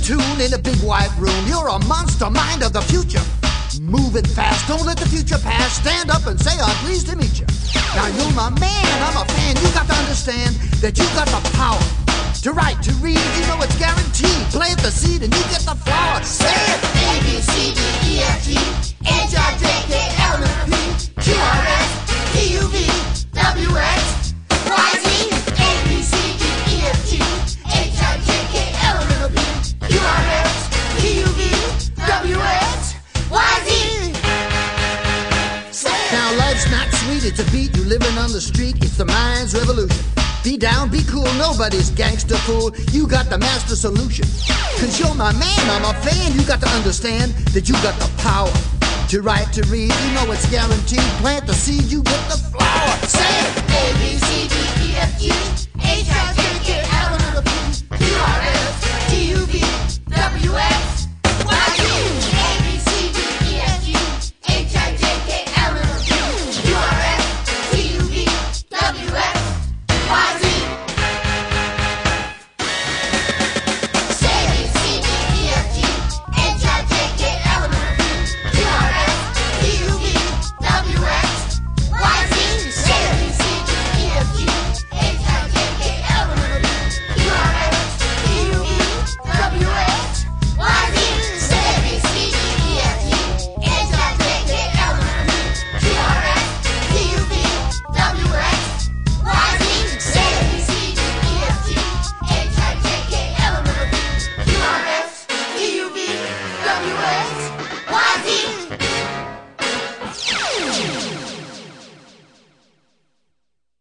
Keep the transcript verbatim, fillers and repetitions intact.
tune in a big white room. You're a monster mind of the future. Moving fast, don't let the future pass. Stand up and say, I'm pleased to meet you. Now you're my man, I'm a fan. You got to understand that you got the power to write, to read, you know it's guaranteed. Plant the seed and you get the flower. Say it! A, B, C, D, E, F, G, H, I, J, K, L, M, N, P, Q, R, S, T, U, V, W, X, Y, Z. A, B, C, D, E, F, G, H, I, J, K, L, M, N, P, Q, R, S, T, U, V, W, X, Y, Z. Now life's not sweet, it's a beat. You living on the street, it's the mind's revolution. Be down, be cool, nobody's gangster fool. You got the master solution. Cause you're my man, I'm a fan. You got to understand that you got the power to write, to read, you know it's guaranteed. Plant the seed, you get the flower. Say it! A, B, C, D, E, F, G, H, I,